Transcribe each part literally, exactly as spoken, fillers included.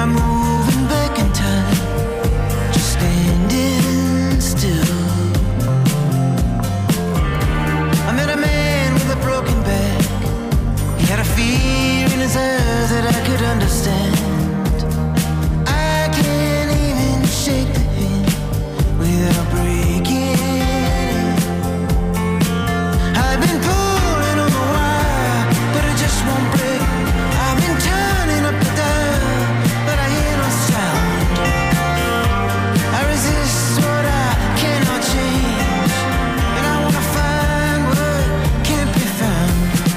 I'm moving back in time, just standing still. I met a man with a broken back. He had a fear in his eyes that I could understand. I can't even shake the hand without breaking. I've been pulling on the wire, but it just won't break. I've been turning up the dial, but I hear no sound. I resist what I cannot change, and I wanna find what can't be found.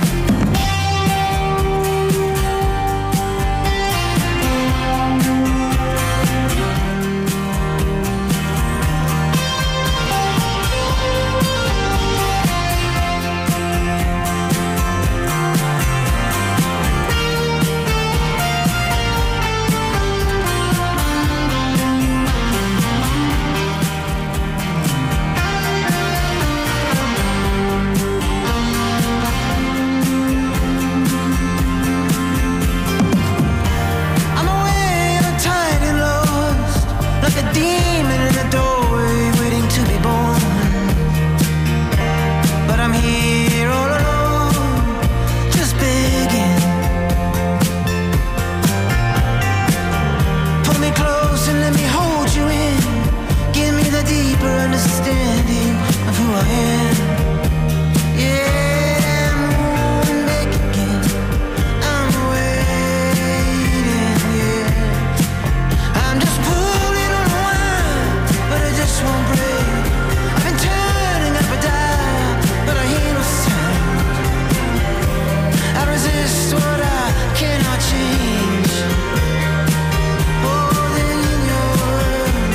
I'm away in a tiny lost, like a demon in a doorway waiting to be born. But I'm here all alone, just begging. Pull me close and let me hold you in. Give me the deeper understanding of who I am. Yeah, I'm moving back again. I'm waiting, yeah. I'm just pulling on a wire, but it just won't break. I've been turning up a dial, but I hear no sound. I resist what I cannot change. Oh, then in your world,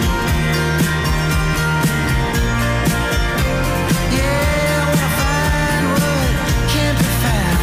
yeah, I wanna find what can't be found.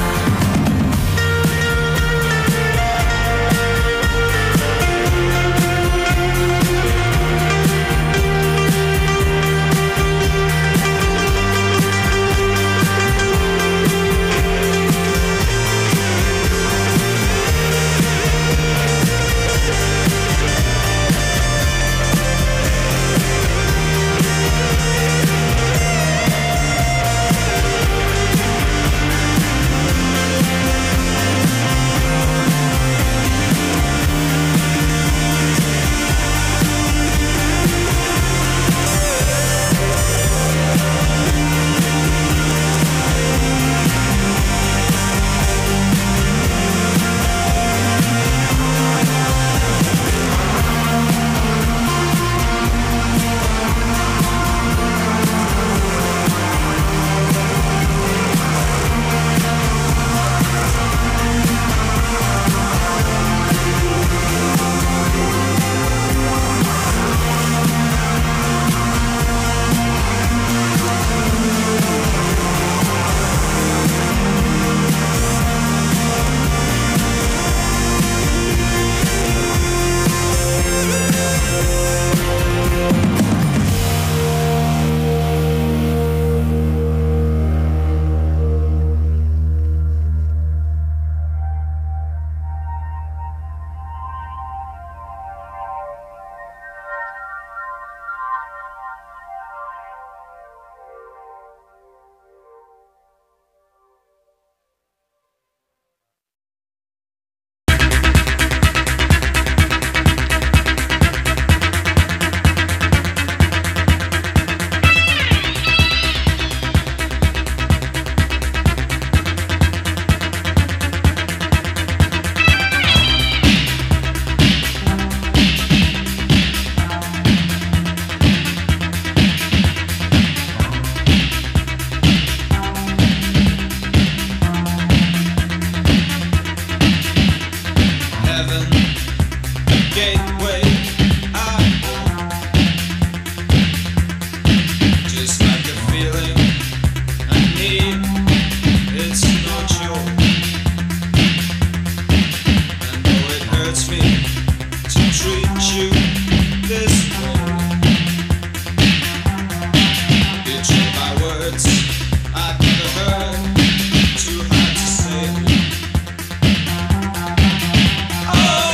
Oh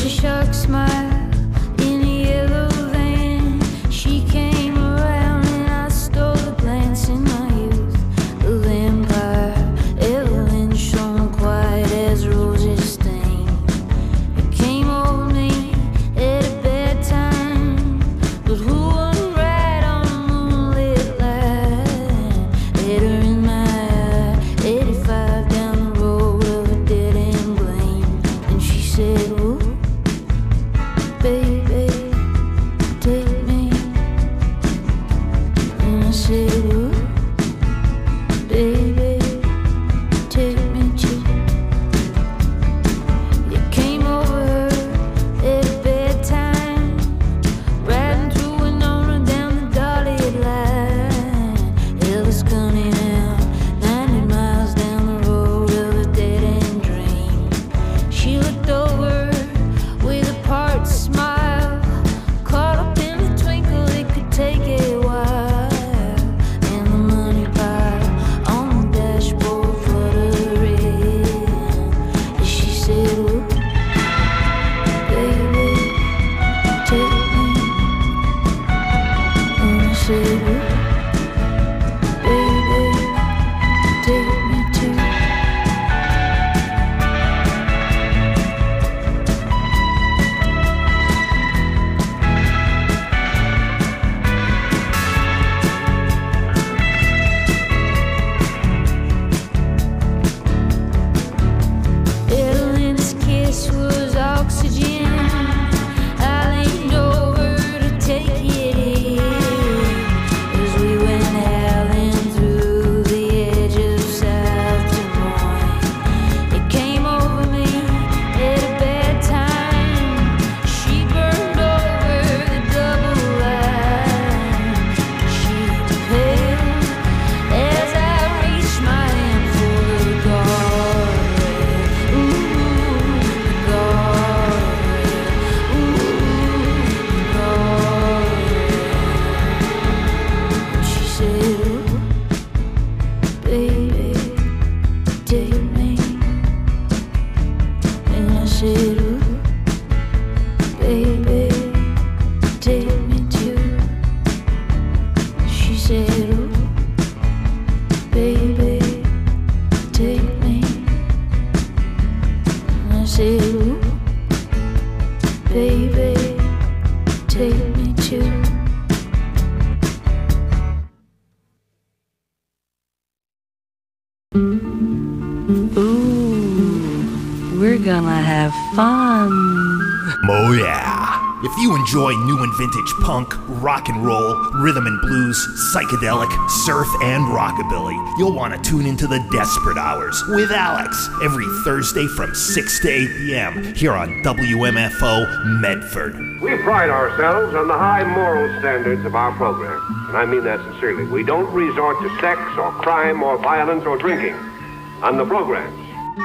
Oh yeah! If you enjoy new and vintage punk, rock and roll, rhythm and blues, psychedelic, surf, and rockabilly, you'll want to tune into the Desperate Hours with Alex every Thursday from six to eight p.m. here on W M F O Medford. We pride ourselves on the high moral standards of our program, and I mean that sincerely. We don't resort to sex or crime or violence or drinking on the programs.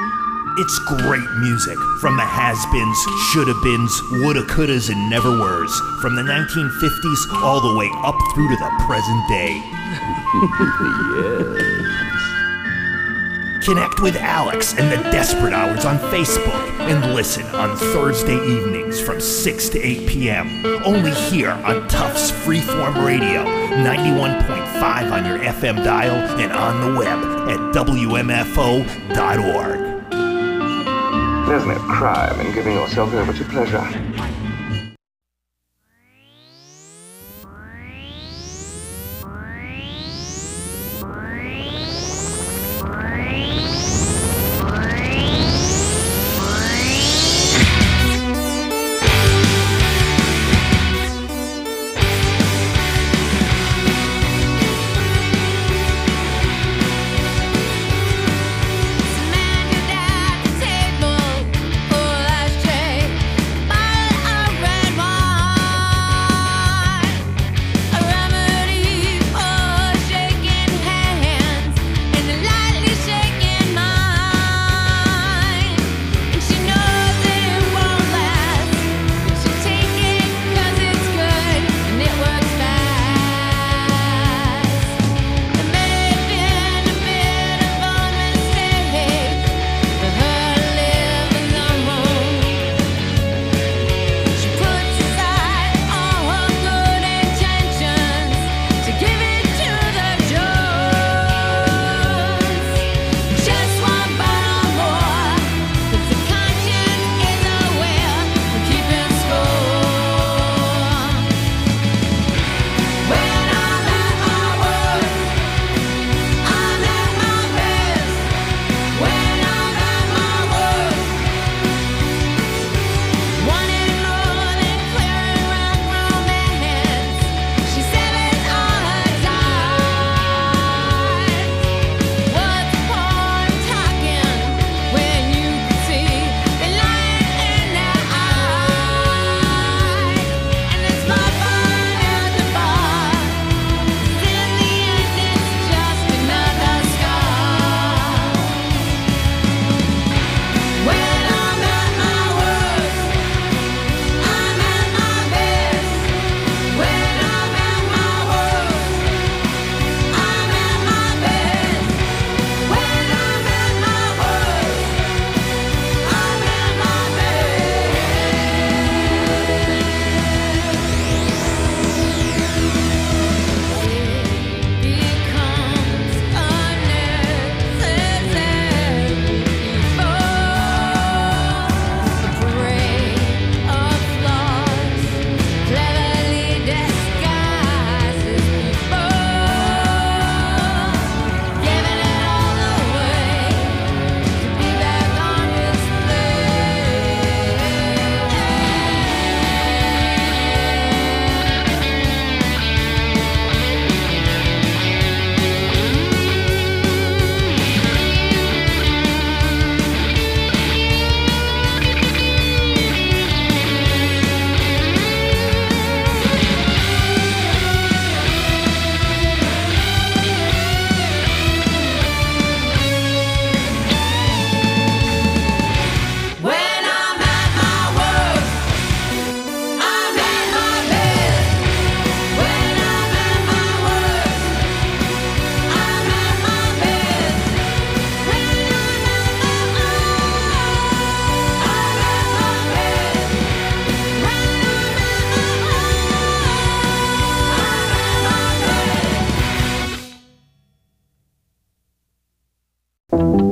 It's great music from the has-beens, shoulda-beens, woulda, couldas, and never-weres. From the nineteen fifties all the way up through to the present day. Yes. Connect with Alex and the Desperate Hours on Facebook and listen on Thursday evenings from six to eight p.m. Only here on Tufts Freeform Radio, ninety-one point five on your F M dial and on the web at W M F O dot org. There's no crime in giving yourself over to pleasure. Man, you down at the table, full ashtray, bottle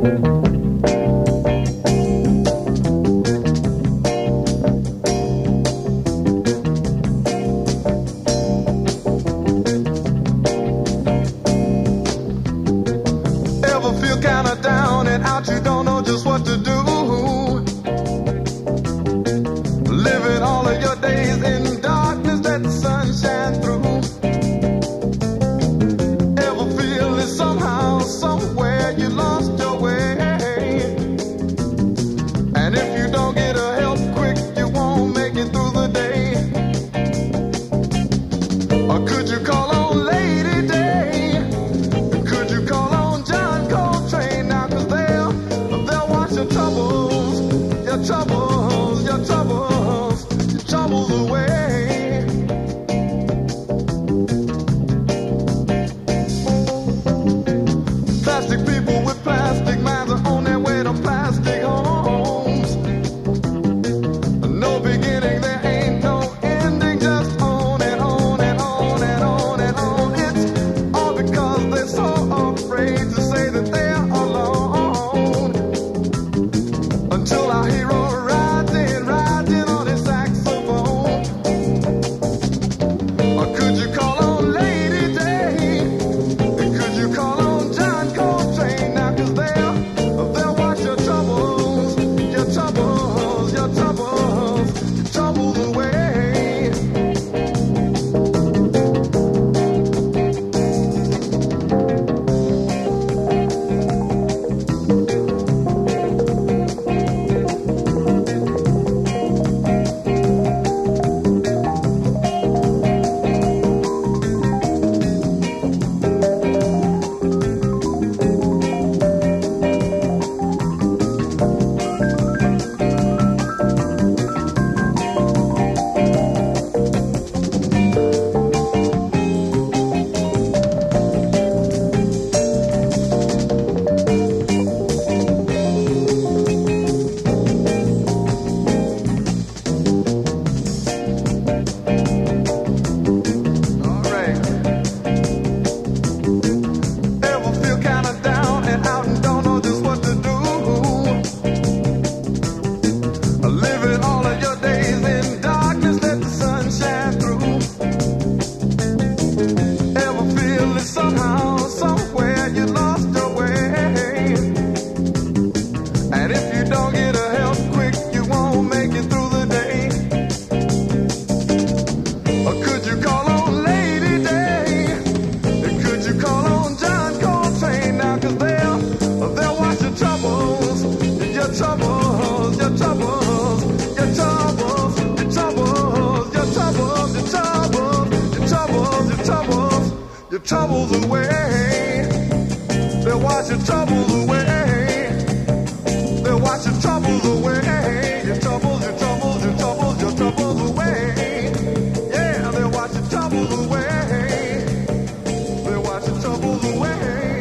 troubles away. They'll wash your troubles away. They'll wash your troubles away. Your troubles, your troubles, your troubles, your troubles away. Yeah, they'll wash your troubles away. They'll wash your troubles away.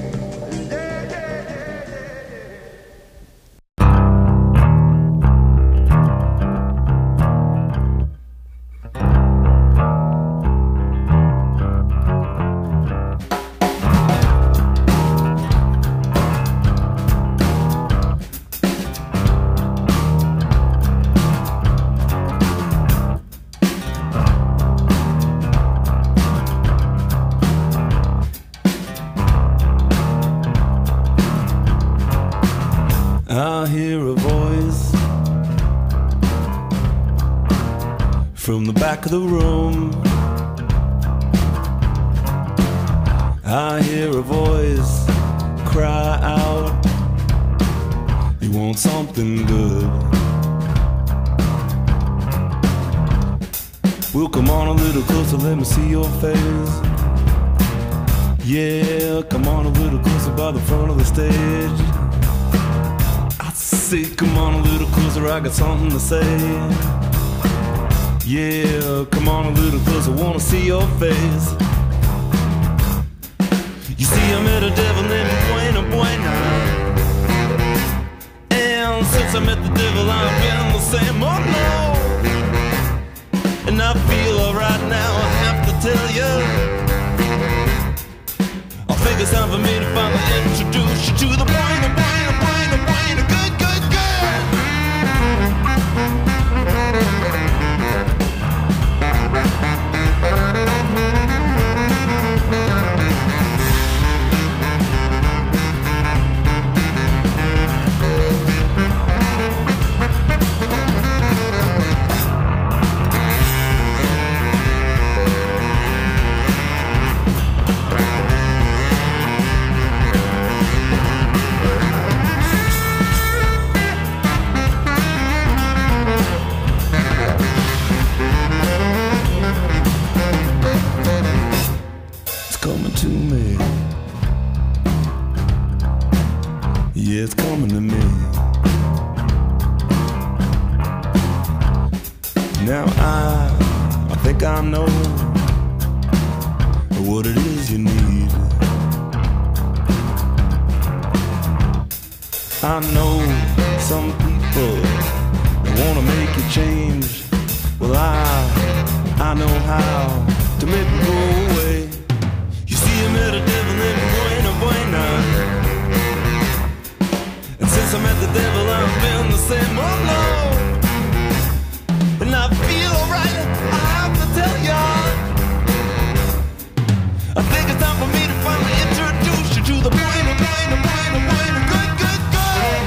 Yeah, yeah, yeah, yeah, yeah. I hear a voice from the back of the room. I hear a voice cry out, you want something good. Well, come on a little closer, let me see your face. Yeah, come on a little closer by the front of the stage. Say, come on a little closer, I got something to say. Yeah, come on a little closer, wanna see your face. You see, I met a devil named Buena Buena, and since I met the devil, I've been the same, oh no. And I feel alright now, I have to tell you, I think it's time for me to finally introduce you to the Buena Buena. yeah, it's coming to me. Now I, I think I know what it is you need. I know some people wanna make you change. Well, I, I know how to make it go away. You see, I met a devil named Buena Buena, and since I met the devil, I've been the same. Oh no, and I feel alright. I have to tell ya, I think it's time for me to finally introduce you to the Buena Buena Buena Buena good good good.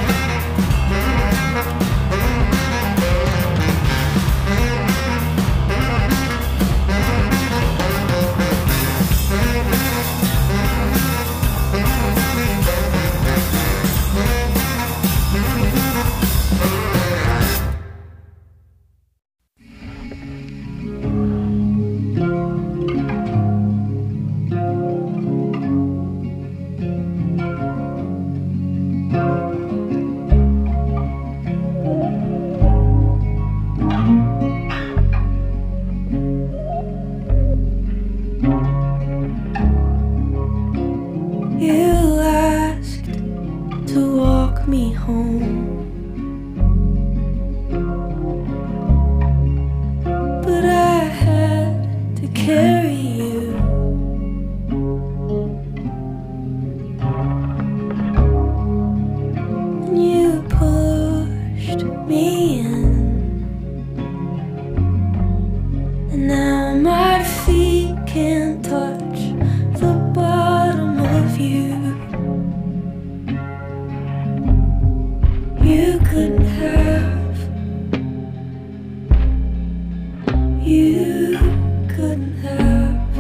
You asked to walk me home, but I had to carry you. And you pushed me in, and now my feet can't touch the bottom of you. You couldn't have, you couldn't have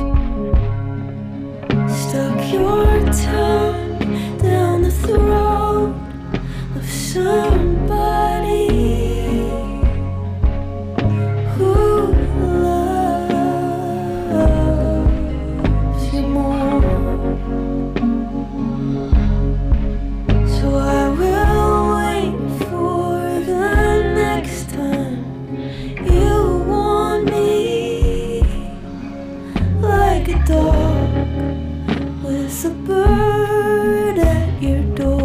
stuck your tongue down the throat of somebody who loves you more. So I will wait for the next time you want me, like a dog with a bird at your door.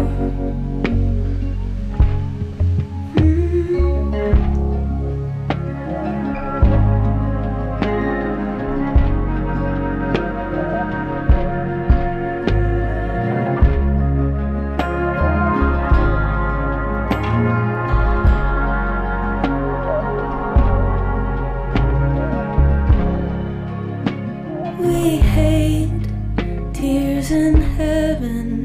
We hate tears in heaven,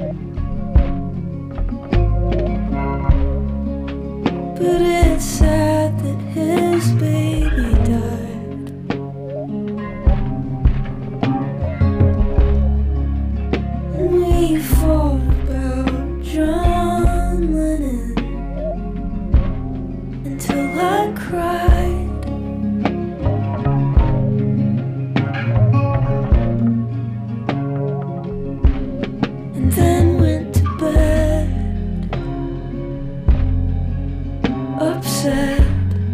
but it's sad that his baby died. And we fought about John Lennon until I cried. And then went to bed, upset.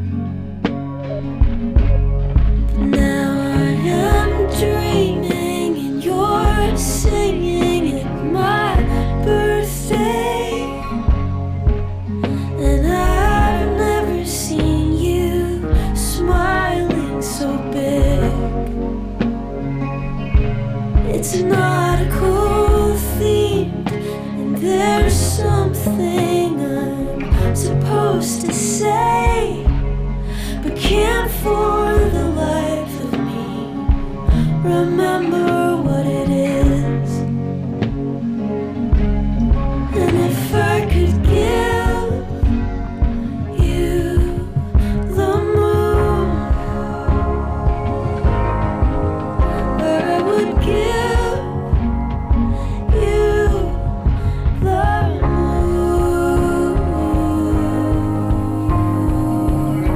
Now I am dreaming and you're singing at my birthday, and I've never seen you smiling so big. It's not a cool theme, and there's something I'm supposed to say, but can't for the life of me remember what it is. And if I could give you the moon, I would give you the moon.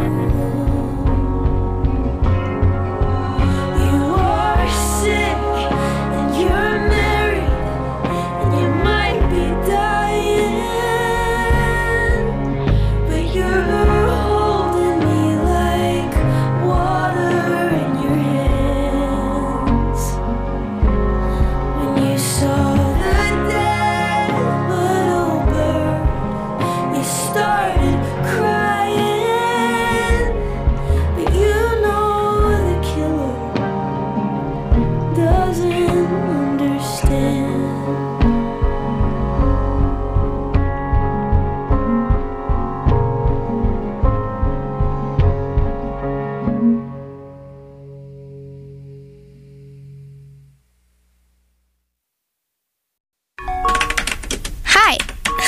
You are sick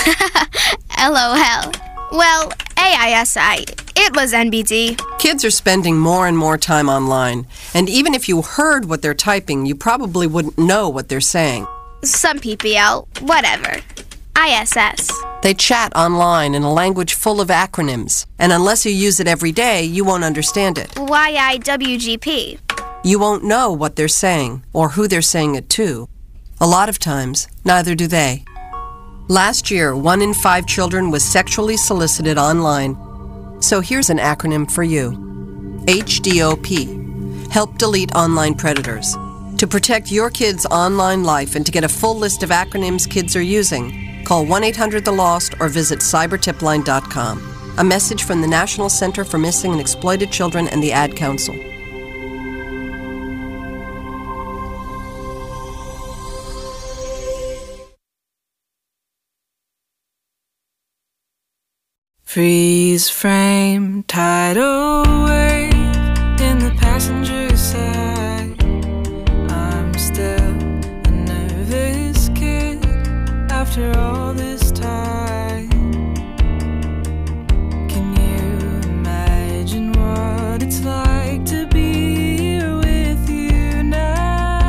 LOL. Well, A I S I. It was N B D. Kids are spending more and more time online, and even if you heard what they're typing, you probably wouldn't know what they're saying. Some P P L, whatever. I S S. They chat online in a language full of acronyms, and unless you use it every day, you won't understand it. Y I W G P. You won't know what they're saying, or who they're saying it to. A lot of times, neither do they. Last year, one in five children was sexually solicited online. So here's an acronym for you. H D O P. Help delete online predators. To protect your kids' online life and to get a full list of acronyms kids are using, call one eight hundred the lost or visit cyber tip line dot com. A message from the National Center for Missing and Exploited Children and the Ad Council. Freeze frame, tidal wave in the passenger side. I'm still a nervous kid after all this time. Can you imagine what it's like to be here with you now?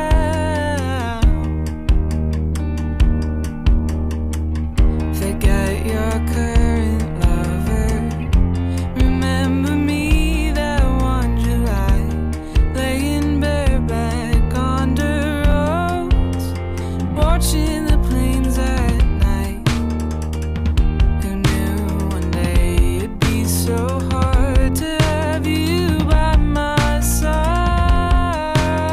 Forget your current lover. Remember me that one July, laying bareback on the roads, watching the planes at night. Who knew one day it'd be so hard to have you by my side?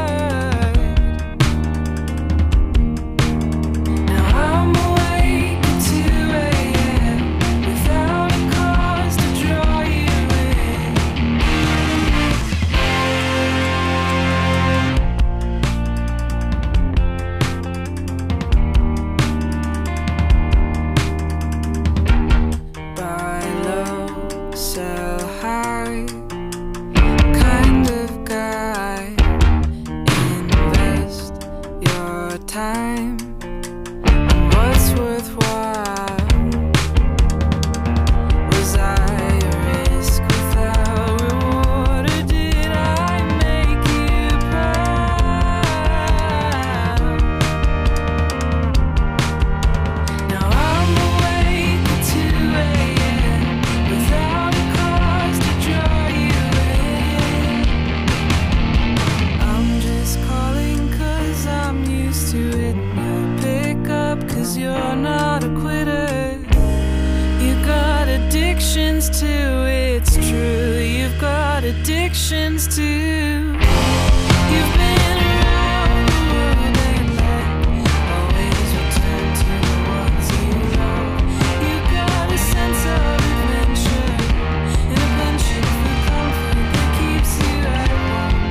Now I'm awake at two a m without a cause to draw you in. Buy low, sell high, kind of guy. Invest your time in what's worthwhile. Was I a risk without reward, or did I make you proud? Now I'm awake at two a m without a cause to draw you in. I'm just calling 'cause I'm used to it. You pick up 'cause you're not a quitter. You got addictions too, it's true. You've got addictions too. You've been around the world and back, always return to the ones you love. You got a sense of adventure and a penchant for comfort that keeps you at home.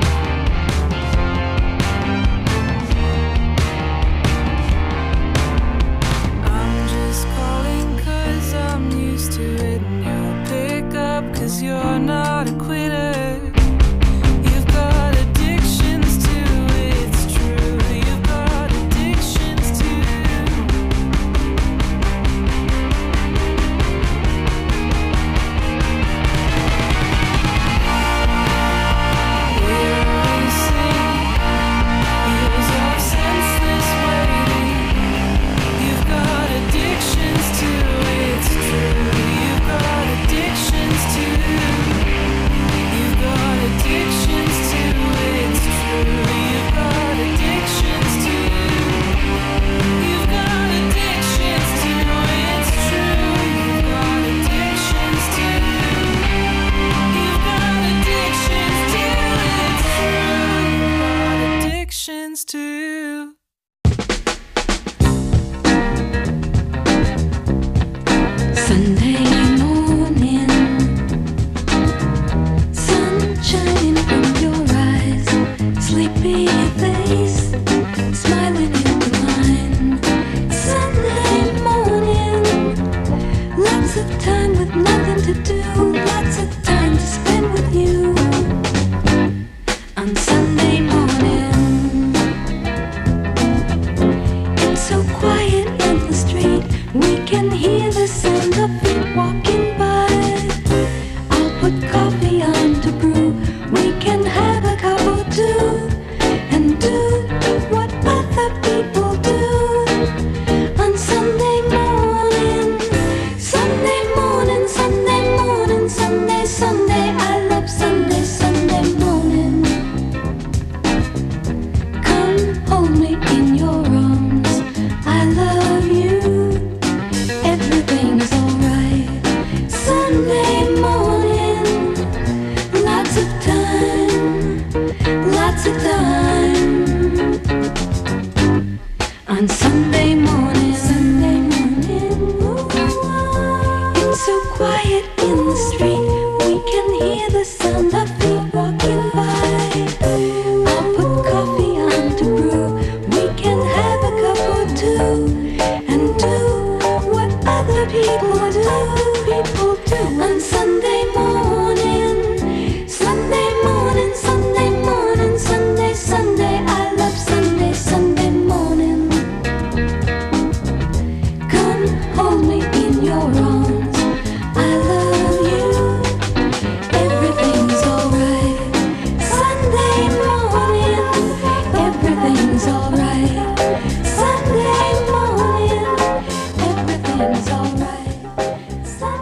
I'm just calling 'cause I'm used to it, and you'll pick up 'cause you're not a quitter. You've got hear the sound of feet walking by. I'll put coffee on to brew. We can have a cup or two and do what other people do. On Sunday morning, Sunday morning, Sunday morning, Sunday, Sunday, I love Sunday, Sunday morning. Come hold me in your arms, I love you. Everything's alright. Sunday morning, lots of time, lots of time. On Sunday morning, Sunday morning, ooh, it's so quiet in the street. We can hear the sound of feet walking by. I'll put coffee on to brew. We can have a cup or two and do what other people do. People do. On Sunday morning, Sunday morning, Sunday morning, Sunday, Sunday, I love Sunday, Sunday morning. Come hold me in your arms, I love you. Everything's alright. Sunday morning, everything's alright. Sunday morning, everything's alright. Sunday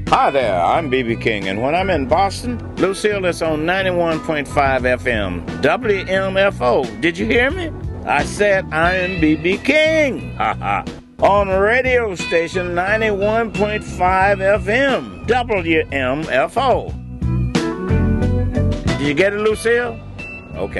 Hi there, I'm B B King, and when I'm in Boston, Lucille is on ninety-one point five F M, W M F O. Did you hear me? I said I'm B B King, haha, on radio station ninety-one point five F M, W M F O. Did you get it, Lucille? Okay.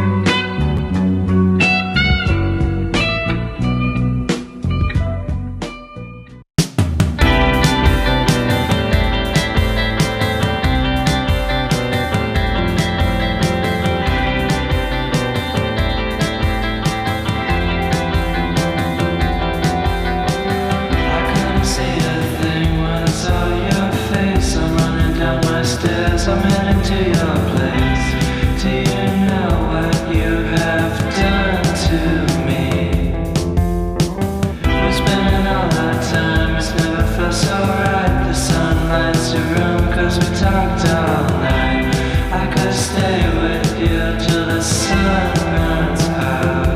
I'm heading to your place. Do you know what you have done to me? We're spending all our time, it's never felt so right. The sun lights your room cause we talked all night. I could stay with you till the sun runs out.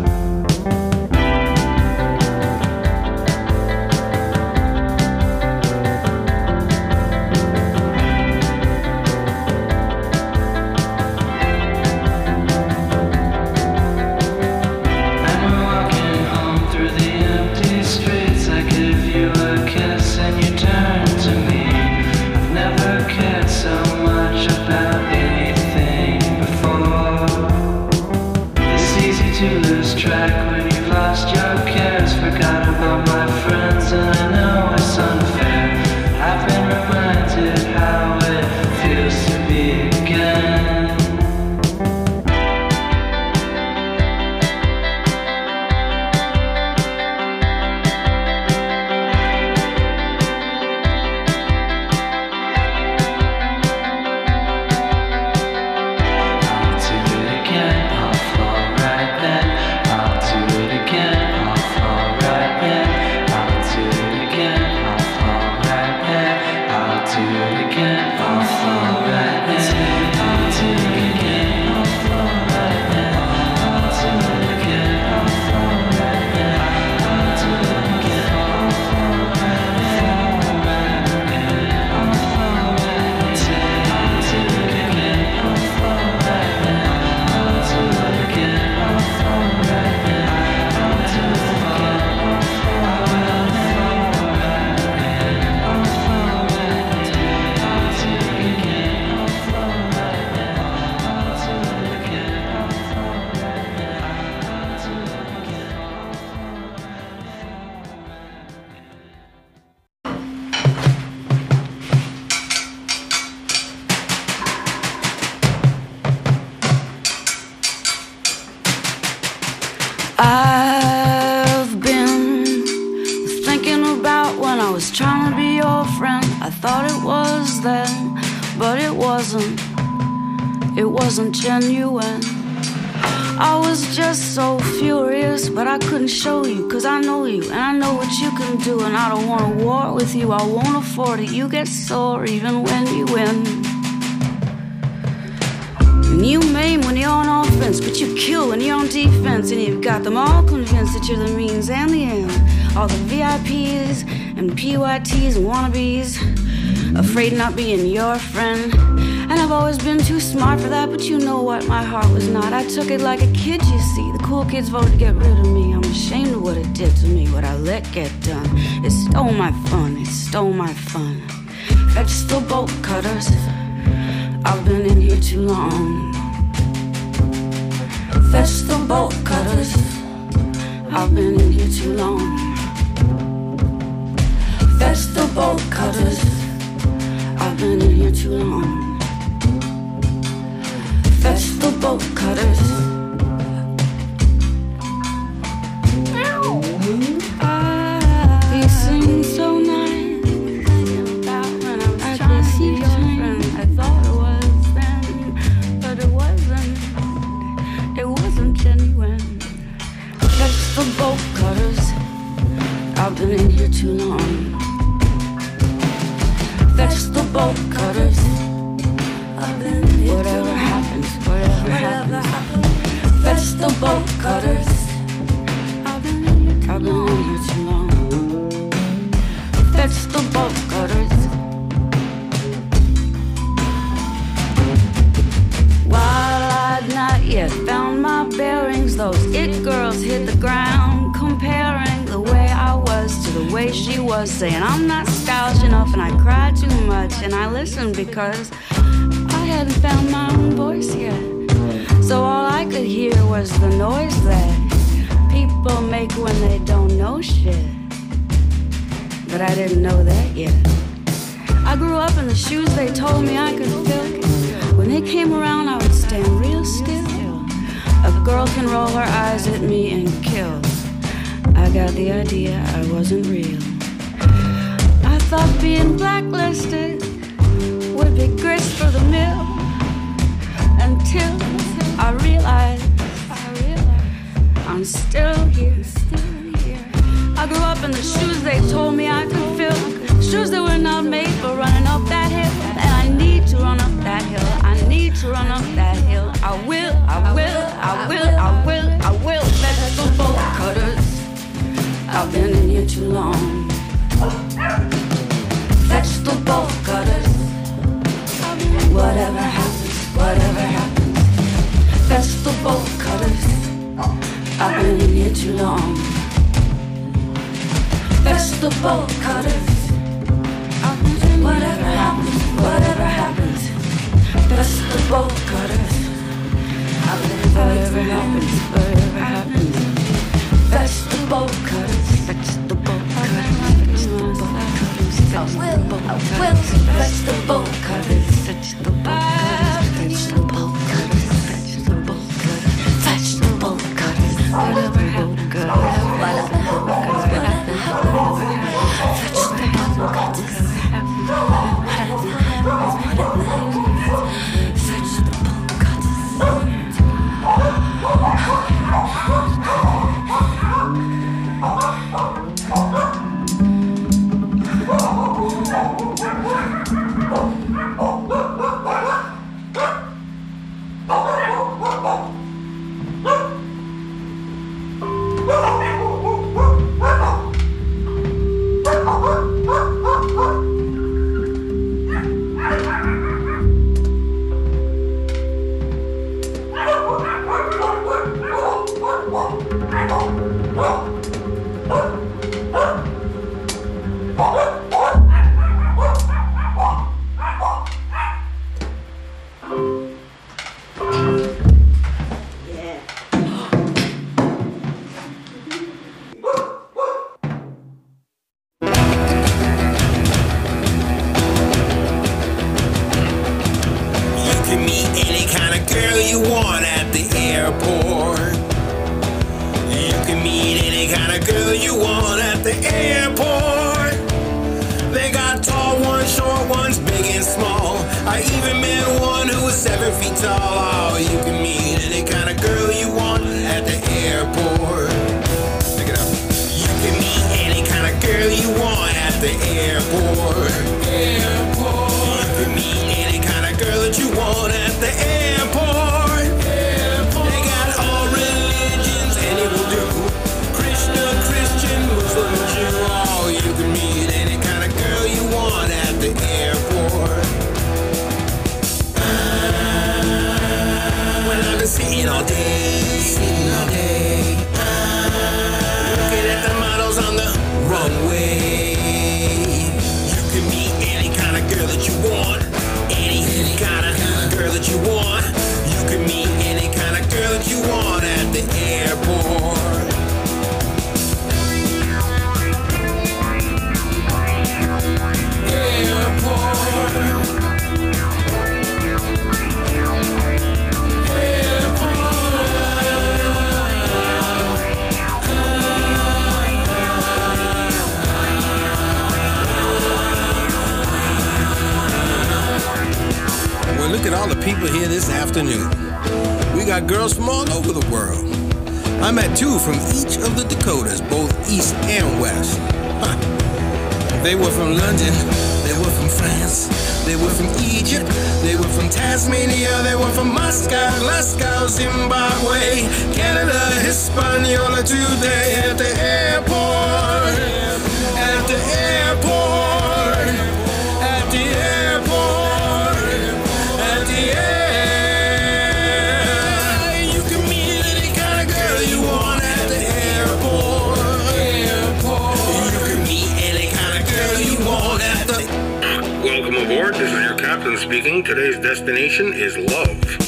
I've been thinking about when I was trying to be your friend. I thought it was then, but it wasn't. It wasn't genuine. I was just so furious, but I couldn't show you, cause I know you, and I know what you can do. And I don't want a war with you, I won't afford it. You get sore even when you win. And you maim when you're on offense, but you kill when you're on defense. And you've got them all convinced that you're the means and the end. All the V I Ps and P Y Ts and wannabes, afraid not being your friend. And I've always been too smart for that, but you know what, my heart was not. I took it like a kid, you see. The cool kids voted to get rid of me. I'm ashamed of what it did to me, what I let get done. It stole my fun, it stole my fun. Fetch the bolt cutters, I've been in here too long. Fetch the bolt cutters, I've been in here too long. Fetch the bolt cutters, I've been in here too long. Fetch the bolt cutters. You sing so nice. I could see your friend. I thought it was then, but it wasn't. It wasn't genuine. Fetch the bolt cutters. I've been in here too long. Fetch the bolt cutters. Whatever happens, whatever happens. Fetch the bolt cutters. I've been in here too long. Fetch the bolt cutters. way she was saying, I'm not stylish enough and I cry too much. And I listened because I hadn't found my own voice yet. So all I could hear was the noise that people make when they don't know shit. But I didn't know that yet. I grew up in the shoes they told me I could fill. When they came around, I would stand real still. A girl can roll her eyes at me and kill. I got the idea I wasn't real. I thought being blacklisted would be grist for the mill. Until I realized, I realized I'm still here. I grew up in the shoes they told me I could fill. Shoes that were not made for running up that hill. And I need to run up that hill. I need to run up that hill. I will, I will, I will, I will, I will. Vegetable cutters, I've been in here too long. Vegetable cutters, whatever happens, whatever happens. Vegetable cutters, I've been in here too long. Vegetable cutters, whatever happens, whatever happens. Vegetable cutters, I've been whatever happens, whatever happens. Vegetable cutters, vegetable cutters, vegetable cutters, vegetable cutters, vegetable cutters, vegetable cutters, vegetable cutters, vegetable cutters, vegetable cutters, whatever happens, whatever happens, whatever happens, vegetable cutters. They were from London, they were from France, they were from Egypt, they were from Tasmania, they were from Moscow, Glasgow, Zimbabwe, Canada, Hispaniola. Today at the airport, at the airport, at the airport, at the airport. You can meet any kind of girl you want at the airport. Airport. You can meet Boston speaking. Today's destination is love.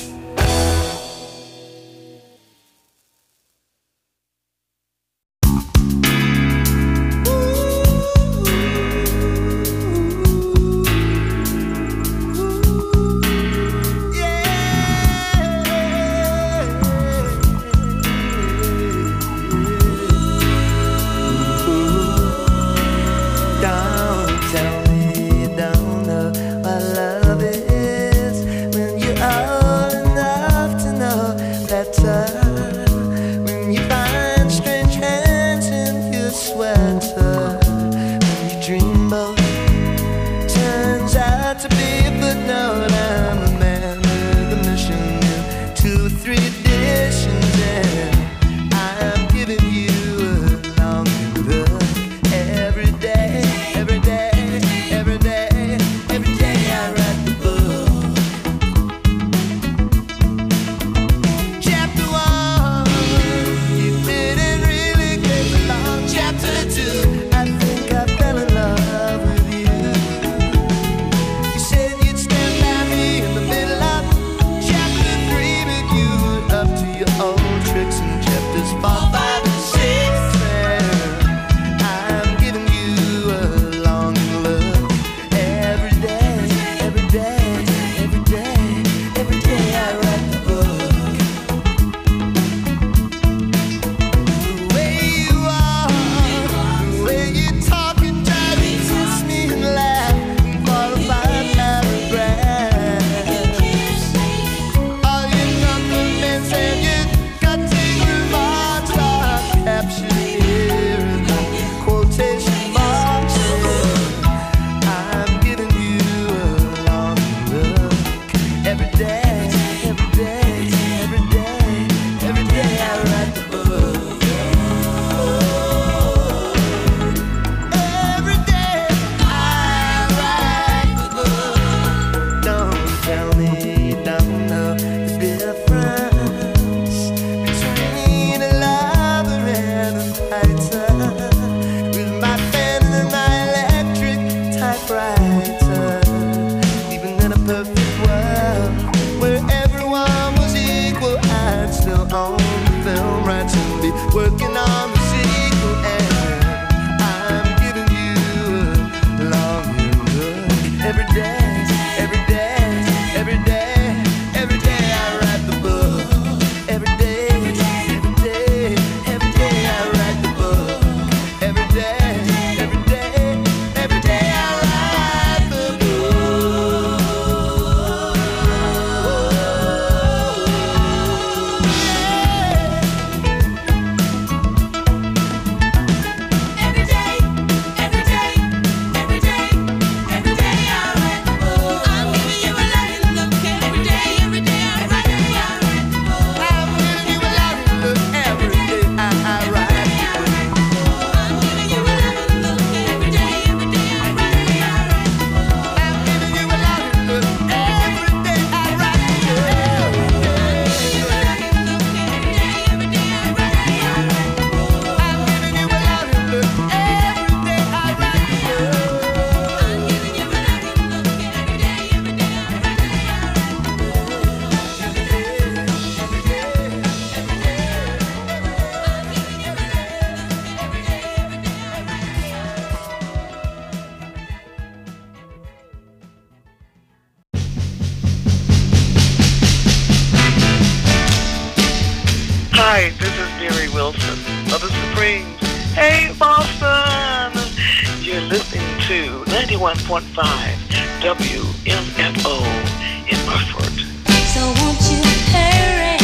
Hi, this is Mary Wilson of the Supremes. Hey, Boston! You're listening to ninety-one point five W M F O in Hartford. So won't you hurry?